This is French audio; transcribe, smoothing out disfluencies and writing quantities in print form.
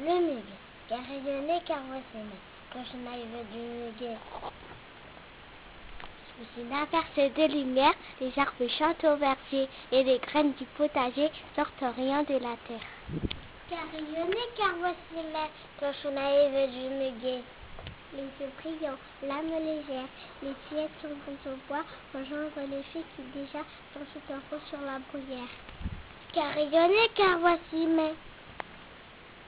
Le muguet, car rayonnait, car voici même, cloche naïve du muguet. Sous une averse de lumière, les arbres chantent au verger, et les graines du potager sortent riant de la terre. Car rayonnait, car voici même, cloche naïve du muguet. Les yeux brillants, l'âme légère, les fillettes sont au bois, rejoindre les filles qui déjà sont tout en rose sur la bruyère. Car rayonnait, car voici mai,